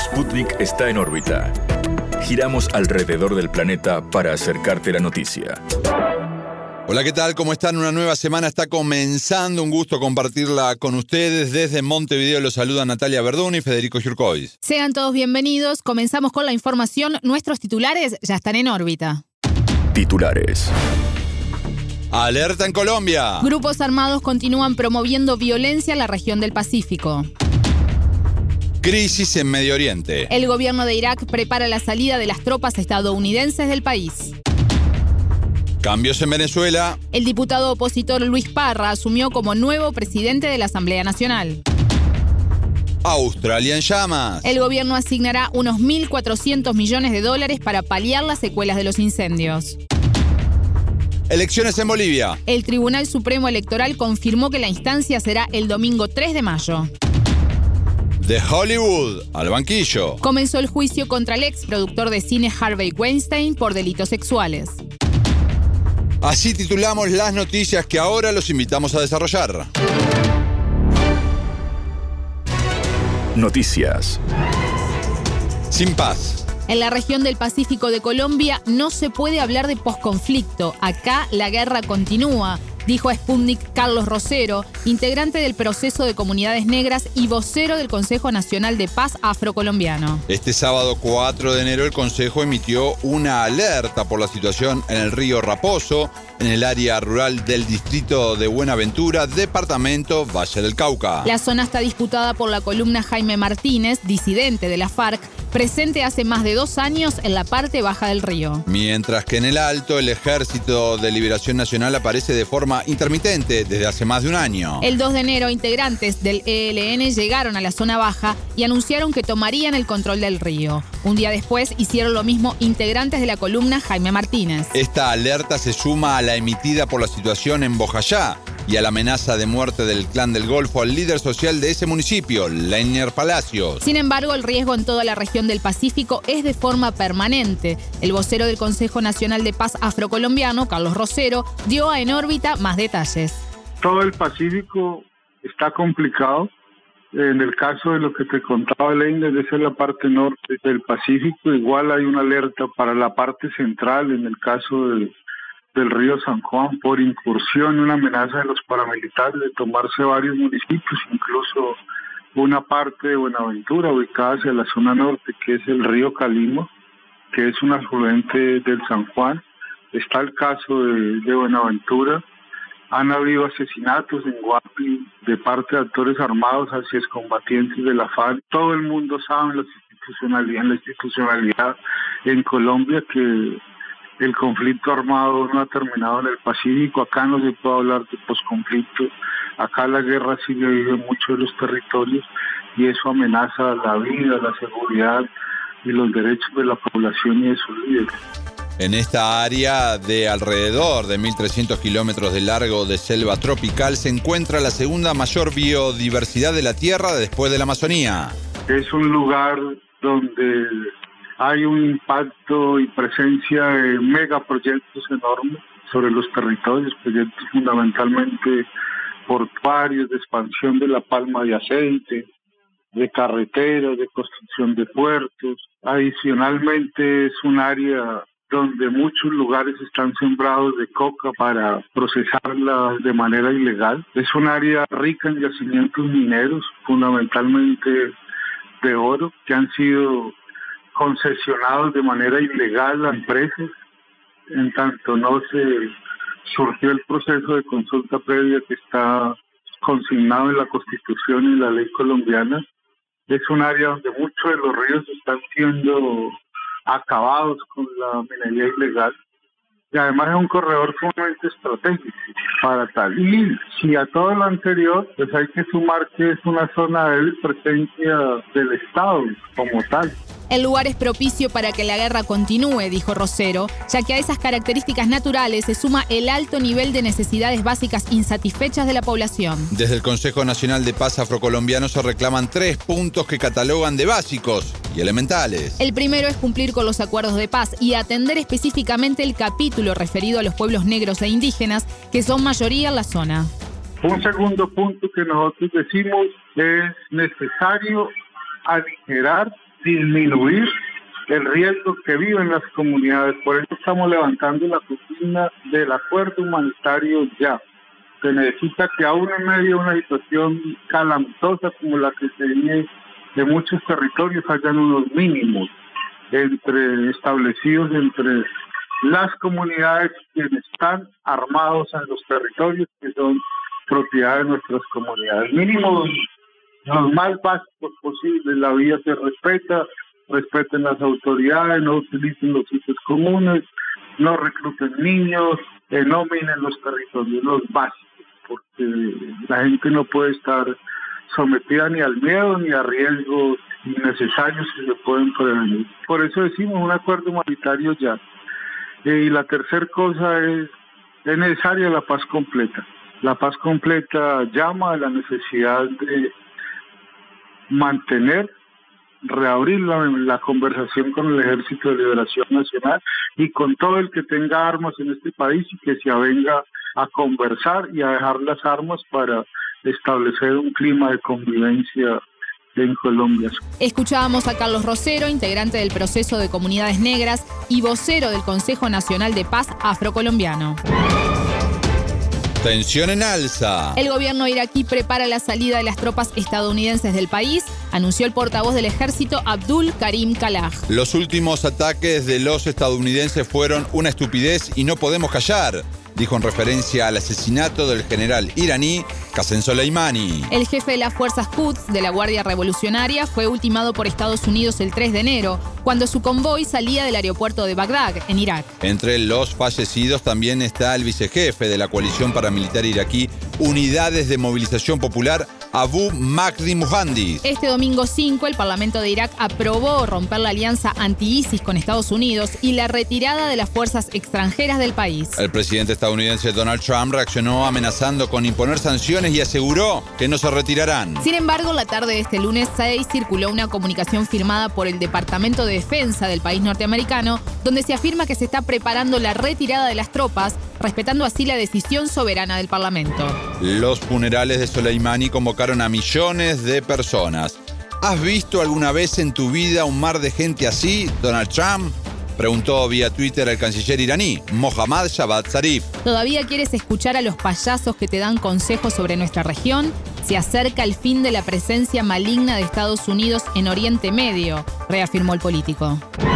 Sputnik está en órbita. Giramos alrededor del planeta para acercarte la noticia. Hola, ¿qué tal? ¿Cómo están? Una nueva semana está comenzando. Un gusto compartirla con ustedes. Desde Montevideo los saluda Natalia Verdún y Federico Jurkois. Sean todos bienvenidos. Comenzamos con la información. Nuestros titulares ya están en órbita. Titulares. Alerta en Colombia. Grupos armados continúan promoviendo violencia en la región del Pacífico. Crisis en Medio Oriente. El gobierno de Irak prepara la salida de las tropas estadounidenses del país. Cambios en Venezuela. El diputado opositor Luis Parra asumió como nuevo presidente de la Asamblea Nacional. Australia en llamas. El gobierno asignará unos $1.400 millones para paliar las secuelas de los incendios. Elecciones en Bolivia. El Tribunal Supremo Electoral confirmó que la instancia será el domingo 3 de mayo. De Hollywood al banquillo. Comenzó el juicio contra el ex productor de cine Harvey Weinstein por delitos sexuales. Así titulamos las noticias que ahora los invitamos a desarrollar. Noticias. Sin paz. En la región del Pacífico de Colombia no se puede hablar de posconflicto. Acá la guerra continúa, dijo a Sputnik Carlos Rosero, integrante del Proceso de Comunidades Negras y vocero del Consejo Nacional de Paz Afrocolombiano. Este sábado 4 de enero el Consejo emitió una alerta por la situación en el río Raposo, en el área rural del distrito de Buenaventura, departamento Valle del Cauca. La zona está disputada por la columna Jaime Martínez, disidente de la FARC, presente hace más de 2 años en la parte baja del río. Mientras que en el alto, el Ejército de Liberación Nacional aparece de forma intermitente desde hace más de un año. El 2 de enero, integrantes del ELN llegaron a la zona baja y anunciaron que tomarían el control del río. Un día después hicieron lo mismo integrantes de la columna Jaime Martínez. Esta alerta se suma a la emitida por la situación en Bojayá y a la amenaza de muerte del Clan del Golfo al líder social de ese municipio, Leiner Palacios. Sin embargo, el riesgo en toda la región del Pacífico es de forma permanente. El vocero del Consejo Nacional de Paz Afrocolombiano, Carlos Rosero, dio a En órbita más detalles. Todo el Pacífico está complicado. En el caso de lo que te contaba Leiner, esa es la parte norte del Pacífico. Igual hay una alerta para la parte central, en el caso del río San Juan, por incursión, una amenaza de los paramilitares de tomarse varios municipios, incluso una parte de Buenaventura ubicada hacia la zona norte, que es el río Calima, que es un afluente del San Juan. Está el caso de Buenaventura. Han habido asesinatos en Guapi de parte de actores armados hacia excombatientes de la FARC. Todo el mundo sabe en la institucionalidad en Colombia que el conflicto armado no ha terminado en el Pacífico. Acá no se puede hablar de posconflicto. Acá la guerra sigue viva en muchos de los territorios y eso amenaza la vida, la seguridad y los derechos de la población y de sus líderes. En esta área de alrededor de 1.300 kilómetros de largo de selva tropical se encuentra la segunda mayor biodiversidad de la Tierra después de la Amazonía. Es un lugar donde hay un impacto y presencia de megaproyectos enormes sobre los territorios, proyectos fundamentalmente portuarios, de expansión de la palma de aceite, de carreteras, de construcción de puertos. Adicionalmente es un área donde muchos lugares están sembrados de coca para procesarla de manera ilegal. Es un área rica en yacimientos mineros, fundamentalmente de oro, que han sido concesionados de manera ilegal a empresas, en tanto no se surgió el proceso de consulta previa que está consignado en la Constitución y la ley colombiana. Es un área donde muchos de los ríos están siendo acabados con la minería ilegal y además es un corredor sumamente estratégico para tal. Y si a todo lo anterior, pues hay que sumar que es una zona de presencia del Estado como tal. El lugar es propicio para que la guerra continúe, dijo Rosero, ya que a esas características naturales se suma el alto nivel de necesidades básicas insatisfechas de la población. Desde el Consejo Nacional de Paz Afrocolombiano se reclaman 3 puntos que catalogan de básicos y elementales. El primero es cumplir con los acuerdos de paz y atender específicamente el capítulo referido a los pueblos negros e indígenas, que son mayoría en la zona. Un segundo punto que nosotros decimos es necesario aligerar disminuir el riesgo que viven las comunidades. Por eso estamos levantando la cocina del acuerdo humanitario ya. Se necesita que aún en medio de una situación calamitosa como la que se vive en muchos territorios hayan unos mínimos establecidos entre las comunidades quienes están armados en los territorios que son propiedad de nuestras comunidades. Mínimos los más básicos posibles, la vida se respeta, respeten las autoridades, no utilicen los sitios comunes, no recluten niños, no minen los territorios, los básicos, porque la gente no puede estar sometida ni al miedo ni a riesgos innecesarios que se pueden prevenir. Por eso decimos un acuerdo humanitario ya. Y la tercera cosa es necesaria la paz completa. La paz completa llama a la necesidad de mantener, reabrir la conversación con el Ejército de Liberación Nacional y con todo el que tenga armas en este país y que se avenga a conversar y a dejar las armas para establecer un clima de convivencia en Colombia. Escuchábamos a Carlos Rosero, integrante del Proceso de Comunidades Negras y vocero del Consejo Nacional de Paz Afrocolombiano. Tensión en alza. El gobierno iraquí prepara la salida de las tropas estadounidenses del país, anunció el portavoz del ejército Abdul Karim Khalaj. Los últimos ataques de los estadounidenses fueron una estupidez y no podemos callar, dijo en referencia al asesinato del general iraní Qasem Soleimani. El jefe de las fuerzas Quds de la Guardia Revolucionaria fue ultimado por Estados Unidos el 3 de enero, cuando su convoy salía del aeropuerto de Bagdad, en Irak. Entre los fallecidos también está el vicejefe de la coalición paramilitar iraquí Unidades de Movilización Popular, Abu Mahdi Muhandis. Este domingo 5, el Parlamento de Irak aprobó romper la alianza anti-ISIS con Estados Unidos y la retirada de las fuerzas extranjeras del país. El presidente estadounidense Donald Trump reaccionó amenazando con imponer sanciones y aseguró que no se retirarán. Sin embargo, la tarde de este lunes 6 circuló una comunicación firmada por el Departamento de Defensa del país norteamericano, donde se afirma que se está preparando la retirada de las tropas, respetando así la decisión soberana del Parlamento. Los funerales de Soleimani convocaron a millones de personas. ¿Has visto alguna vez en tu vida un mar de gente así, Donald Trump? Preguntó vía Twitter el canciller iraní, Mohammad Javad Zarif. ¿Todavía quieres escuchar a los payasos que te dan consejos sobre nuestra región? Se acerca el fin de la presencia maligna de Estados Unidos en Oriente Medio, reafirmó el político.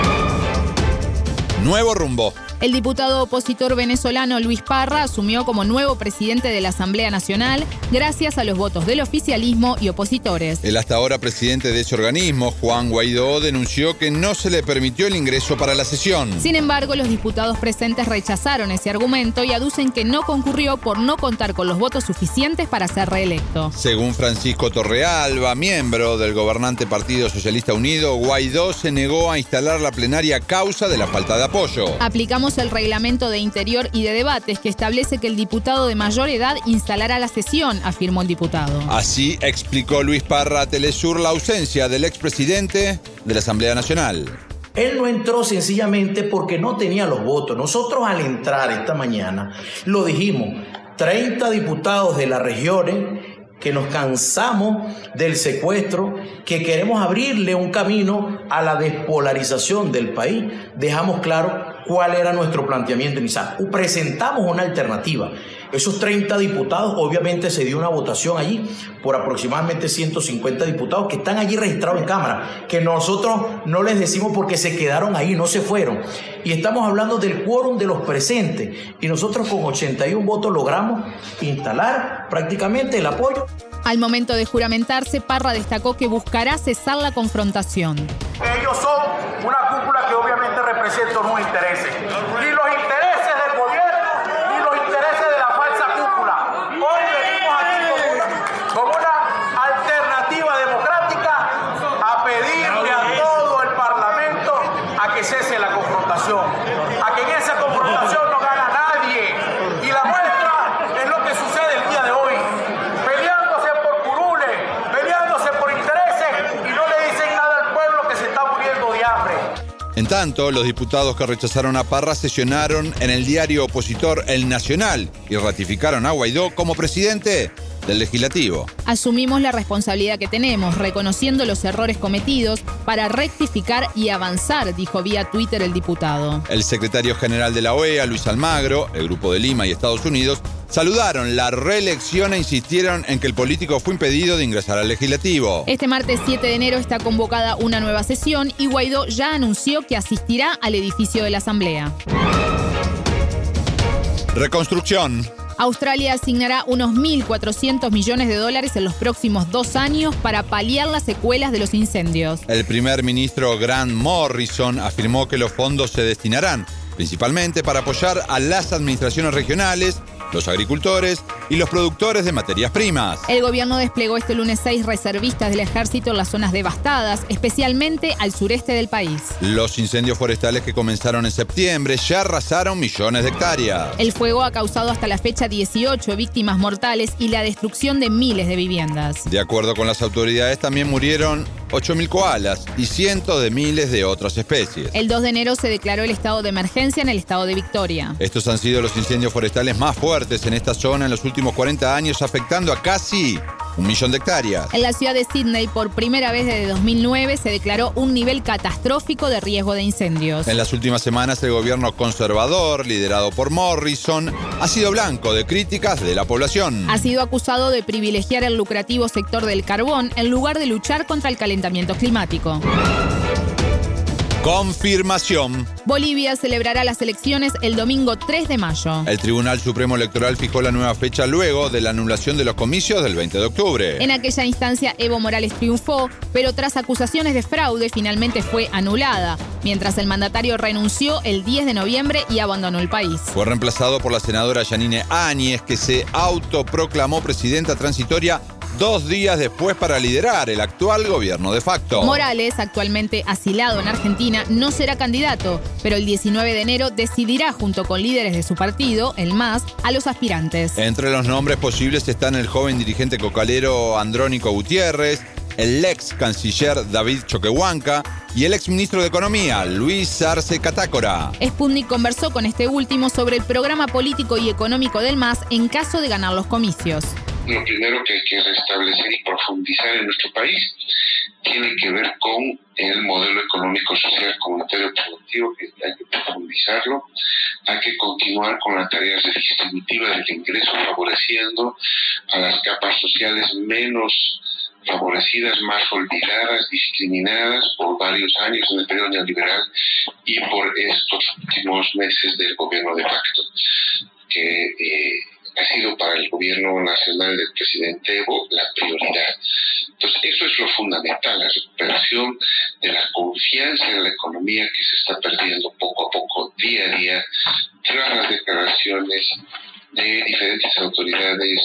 Nuevo rumbo. El diputado opositor venezolano Luis Parra asumió como nuevo presidente de la Asamblea Nacional gracias a los votos del oficialismo y opositores. El hasta ahora presidente de ese organismo, Juan Guaidó, denunció que no se le permitió el ingreso para la sesión. Sin embargo, los diputados presentes rechazaron ese argumento y aducen que no concurrió por no contar con los votos suficientes para ser reelecto. Según Francisco Torrealba, miembro del gobernante Partido Socialista Unido, Guaidó se negó a instalar la plenaria a causa de la falta de apoyo. Aplicamos el reglamento de Interior y de Debates que establece que el diputado de mayor edad instalará la sesión, afirmó el diputado. Así explicó Luis Parra a Telesur la ausencia del expresidente de la Asamblea Nacional. Él no entró sencillamente porque no tenía los votos. Nosotros al entrar esta mañana lo dijimos, 30 diputados de las regiones que nos cansamos del secuestro, que queremos abrirle un camino a la despolarización del país. Dejamos claro cuál era nuestro planteamiento inicial. Presentamos una alternativa. Esos 30 diputados, obviamente se dio una votación allí por aproximadamente 150 diputados que están allí registrados en Cámara, que nosotros no les decimos porque se quedaron ahí, no se fueron. Y estamos hablando del quórum de los presentes. Y nosotros con 81 votos logramos instalar prácticamente el apoyo. Al momento de juramentarse, Parra destacó que buscará cesar la confrontación. Ellos son una cúpula que obviamente representa unos intereses. Y los intereses del gobierno y los intereses de la falsa cúpula. Hoy venimos aquí como una alternativa democrática a pedirle a todo el Parlamento a que cese la confrontación. A que en esa confrontación no gana nadie. Y la muestra es lo que sucede el día de hoy. Peleándose por curules, peleándose por intereses y no le dicen nada al pueblo que se está muriendo de hambre. En tanto, los diputados que rechazaron a Parra sesionaron en el diario opositor El Nacional y ratificaron a Guaidó como presidente del Legislativo. Asumimos la responsabilidad que tenemos, reconociendo los errores cometidos para rectificar y avanzar, dijo vía Twitter el diputado. El secretario general de la OEA, Luis Almagro, el Grupo de Lima y Estados Unidos saludaron la reelección e insistieron en que el político fue impedido de ingresar al Legislativo. Este martes 7 de enero está convocada una nueva sesión y Guaidó ya anunció que asistirá al edificio de la Asamblea. Reconstrucción. Australia asignará unos 1.400 millones de dólares en los próximos 2 años para paliar las secuelas de los incendios. El primer ministro Grant Morrison afirmó que los fondos se destinarán principalmente para apoyar a las administraciones regionales, los agricultores y los productores de materias primas. El gobierno desplegó este lunes 6 reservistas del ejército en las zonas devastadas, especialmente al sureste del país. Los incendios forestales que comenzaron en septiembre ya arrasaron millones de hectáreas. El fuego ha causado hasta la fecha 18 víctimas mortales y la destrucción de miles de viviendas. De acuerdo con las autoridades, también murieron 8.000 koalas y cientos de miles de otras especies. El 2 de enero se declaró el estado de emergencia en el estado de Victoria. Estos han sido los incendios forestales más fuertes en esta zona en los últimos 40 años, afectando a casi 1 millón de hectáreas. En la ciudad de Sydney, por primera vez desde 2009, se declaró un nivel catastrófico de riesgo de incendios. En las últimas semanas, el gobierno conservador, liderado por Morrison, ha sido blanco de críticas de la población. Ha sido acusado de privilegiar el lucrativo sector del carbón en lugar de luchar contra el calentamiento climático. Confirmación. Bolivia celebrará las elecciones el domingo 3 de mayo. El Tribunal Supremo Electoral fijó la nueva fecha luego de la anulación de los comicios del 20 de octubre. En aquella instancia, Evo Morales triunfó, pero tras acusaciones de fraude finalmente fue anulada, mientras el mandatario renunció el 10 de noviembre y abandonó el país. Fue reemplazado por la senadora Yanine Áñez, que se autoproclamó presidenta transitoria 2 días después para liderar el actual gobierno de facto. Morales, actualmente asilado en Argentina, no será candidato, pero el 19 de enero decidirá junto con líderes de su partido, el MAS, a los aspirantes. Entre los nombres posibles están el joven dirigente cocalero Andrónico Gutiérrez, el ex canciller David Choquehuanca y el ex ministro de Economía, Luis Arce Catácora. Sputnik conversó con este último sobre el programa político y económico del MAS en caso de ganar los comicios. Lo primero que hay que restablecer y profundizar en nuestro país tiene que ver con el modelo económico, social, comunitario, productivo, que hay que profundizarlo. Hay que continuar con las tareas redistributivas del ingreso, favoreciendo a las capas sociales menos favorecidas, más olvidadas, discriminadas por varios años en el periodo neoliberal y por estos últimos meses del gobierno de facto, que ha sido para el gobierno nacional del presidente Evo la prioridad. Entonces, eso es lo fundamental, la recuperación de la confianza en la economía que se está perdiendo poco a poco, día a día, tras las declaraciones de diferentes autoridades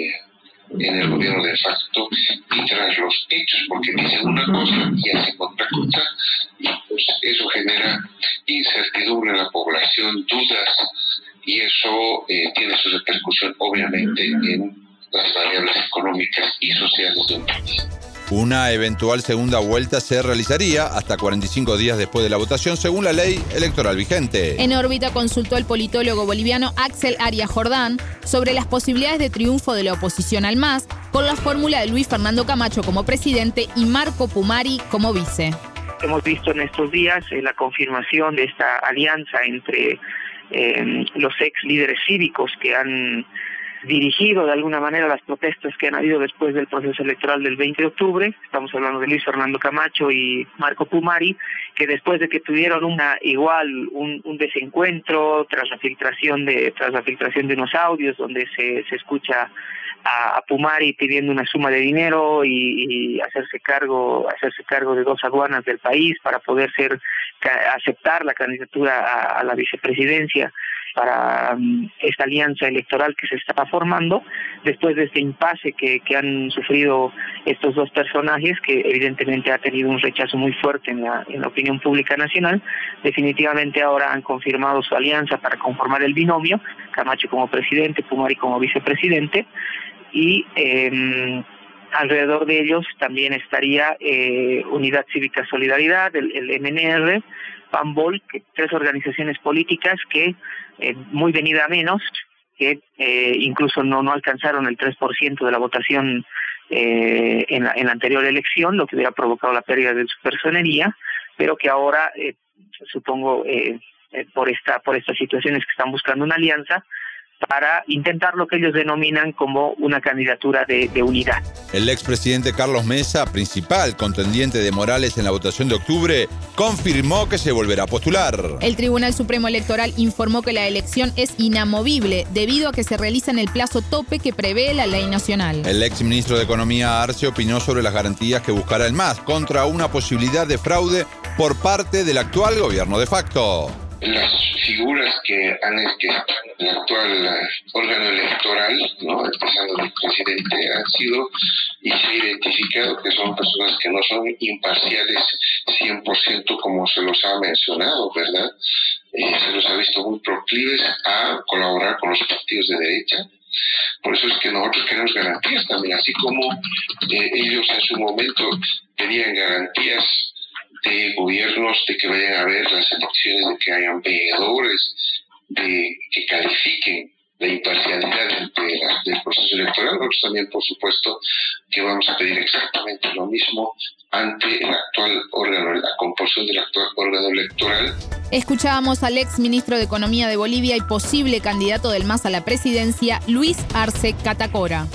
en el gobierno de facto y tras los hechos, porque dicen una cosa y hacen otra cosa, y pues eso genera incertidumbre en la población, dudas, y eso tiene su repercusión obviamente en las variables económicas y sociales de un país. Una eventual segunda vuelta se realizaría hasta 45 días después de la votación, según la ley electoral vigente. En órbita consultó el politólogo boliviano Axel Arias Jordán sobre las posibilidades de triunfo de la oposición al MAS con la fórmula de Luis Fernando Camacho como presidente y Marco Pumari como vice. Hemos visto en estos días la confirmación de esta alianza entre los ex líderes cívicos que han dirigido de alguna manera las protestas que han habido después del proceso electoral del 20 de octubre. Estamos hablando de Luis Fernando Camacho y Marco Pumari, que después de que tuvieron un desencuentro tras la filtración de unos audios donde se escucha a Pumari pidiendo una suma de dinero y hacerse cargo de 2 aduanas del país para poder aceptar la candidatura a la vicepresidencia para esta alianza electoral que se está formando, después de este impasse que han sufrido estos 2 personajes, que evidentemente ha tenido un rechazo muy fuerte en la opinión pública nacional. Definitivamente ahora han confirmado su alianza para conformar el binomio, Camacho como presidente, Pumari como vicepresidente, y alrededor de ellos también estaría Unidad Cívica Solidaridad, el MNR, PAMBOL, 3 organizaciones políticas que, muy venida a menos, que incluso no alcanzaron el 3% de la votación en la anterior elección, lo que hubiera provocado la pérdida de su personería, pero que ahora, supongo, por estas situaciones que están buscando una alianza, para intentar lo que ellos denominan como una candidatura de unidad. El expresidente Carlos Mesa, principal contendiente de Morales en la votación de octubre, confirmó que se volverá a postular. El Tribunal Supremo Electoral informó que la elección es inamovible debido a que se realiza en el plazo tope que prevé la ley nacional. El exministro de Economía Arce opinó sobre las garantías que buscará el MAS contra una posibilidad de fraude por parte del actual gobierno de facto. Las figuras que están en el actual órgano electoral, ¿no?, empezando del presidente, han sido y se ha identificado que son personas que no son imparciales 100% como se los ha mencionado, ¿verdad? Se los ha visto muy proclives a colaborar con los partidos de derecha. Por eso es que nosotros queremos garantías también, así como ellos en su momento tenían garantías de gobiernos, de que vayan a haber las elecciones, de que hayan veedores, de que califiquen la imparcialidad del proceso electoral. Nosotros también, por supuesto, que vamos a pedir exactamente lo mismo ante el actual órgano, la composición del actual órgano electoral. Escuchábamos al ex ministro de Economía de Bolivia y posible candidato del MAS a la presidencia, Luis Arce Catacora.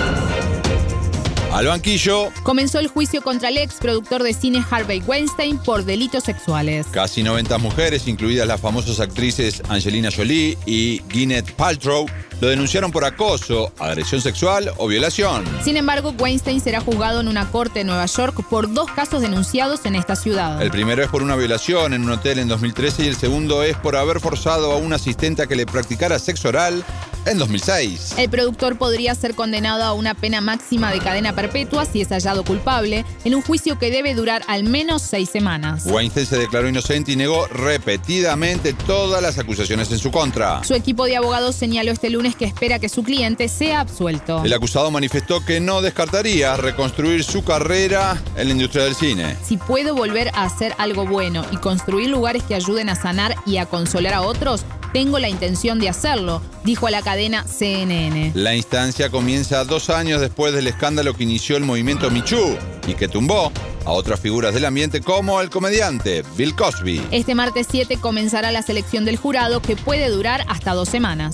Al banquillo. Comenzó el juicio contra el ex productor de cine Harvey Weinstein por delitos sexuales. Casi 90 mujeres, incluidas las famosas actrices Angelina Jolie y Gwyneth Paltrow, lo denunciaron por acoso, agresión sexual o violación. Sin embargo, Weinstein será juzgado en una corte de Nueva York por 2 casos denunciados en esta ciudad. El primero es por una violación en un hotel en 2013 y el segundo es por haber forzado a un asistente a que le practicara sexo oral en 2006. El productor podría ser condenado a una pena máxima de cadena perpetua si es hallado culpable, en un juicio que debe durar al menos 6 semanas. Weinstein se declaró inocente y negó repetidamente todas las acusaciones en su contra. Su equipo de abogados señaló este lunes que espera que su cliente sea absuelto. El acusado manifestó que no descartaría reconstruir su carrera en la industria del cine. Si puedo volver a hacer algo bueno y construir lugares que ayuden a sanar y a consolar a otros, tengo la intención de hacerlo, dijo a la cadena CNN. La instancia comienza 2 años después del escándalo que inició el movimiento Me Too y que tumbó a otras figuras del ambiente como el comediante Bill Cosby. Este martes 7 comenzará la selección del jurado, que puede durar hasta 2 semanas.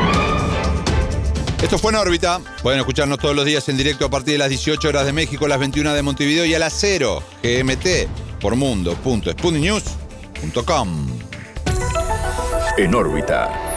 Esto fue En órbita. Pueden escucharnos todos los días en directo a partir de las 18 horas de México, las 21 de Montevideo y a las 0 GMT por mundo.sputniknews.com. En órbita.